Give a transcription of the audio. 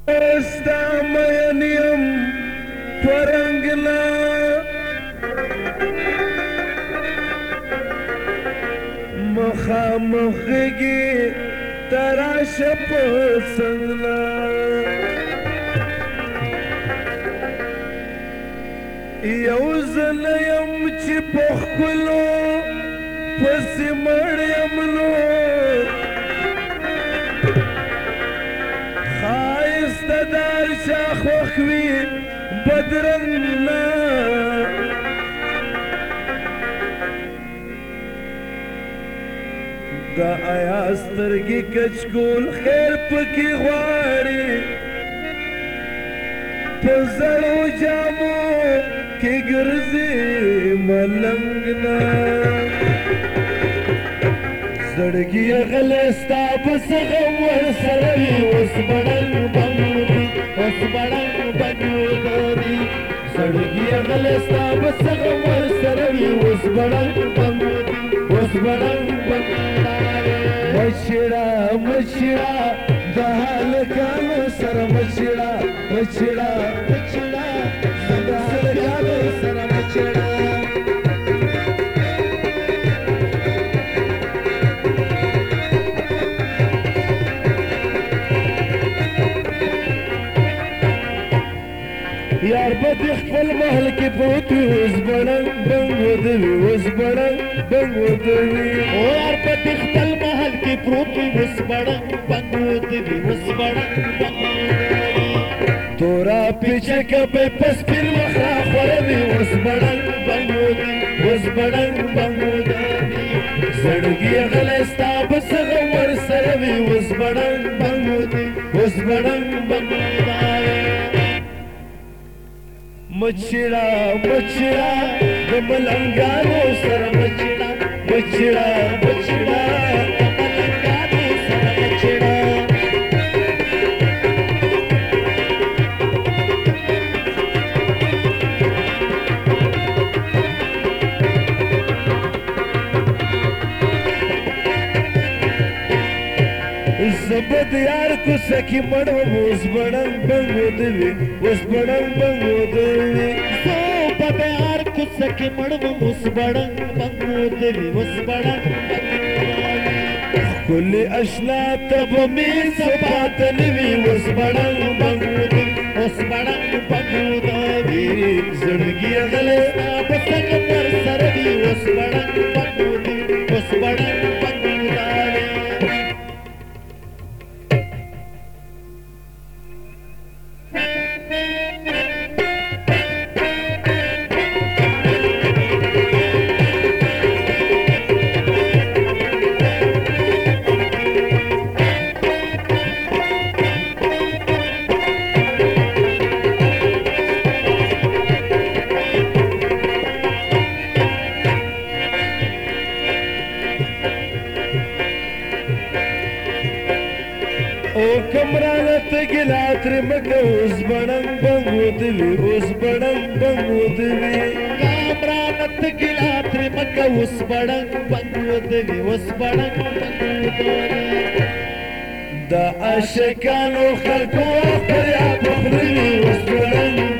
ستا مین یم پرنګلا مخامخ غږی تراشه په څنګلا یو ځل یم چې په ښکلو پسې مړ یم نو ښایسته دار چا خوښ وي بدرنګ نه د آیا سترګې کچکول خیر پکې غواړي په زړو جامو کې ګرځي ملنګ نه زړګي غلی ستا پس غم ورسره وي اوس بړنګ بنګ اوس بړنګ بنګ دي زړګي غلی ستا پس غم ورسره وي اوس بړنګ بنګ اوس بړنګ بنګ مچړه مچړه د هلکانو سره مچړه مچړه مچړه د هلکانو سره مچړه یار په دې خپل محل کې پروت وي اوس بړنګ بنګ ودوي اوس بړنګ بنګ ودوي یار په دې خپل محل کې پروت وي اوس بړنګ بنګ ودوي اوس بړنګ بنګ تورا پیچکه په پسپین مخ راخوروي اوس بړنګ بنګ ودوي اوس بړنګ بنګ ودوي زړګي غلی ستا پس غم ورسره وي اوس بړنګ بنګ ودوي اوس بړنګ بنګ مچړه مچړه د ملنګانو سره مچړه مچړه مچړه د ملنګانو سره مچړه زبد یار کوڅه کې مړ وم اوس بړنګ بنګ ودوي اوس بړنګ بنګ ودوي په یار کوڅه کې مړ وم اوس بړنګ بنګ ودوي اوس بړنګ ښکلې اشنا ته به مې څه پاته نه وي اوس بړنګ بنګ ودوي اوس بړنګ بنګ ودوي زړګي غلی ستا په څنګ ورسره وي اوس بړنګ بنګ ودوي اوس بړنګ بنګ ودوي او کمرانه ته ګیله ترې مه کوه اوس بړنګ بنګ ودوي اوس بړنګ بنګ ودوي کامرانه ته ګیله ترې مه کوه اوس بړنګ بنګ ودوي اوس بړنګ بنګ ودوي د عاشقانو خلکو فریاد وخوري اوس بړنګ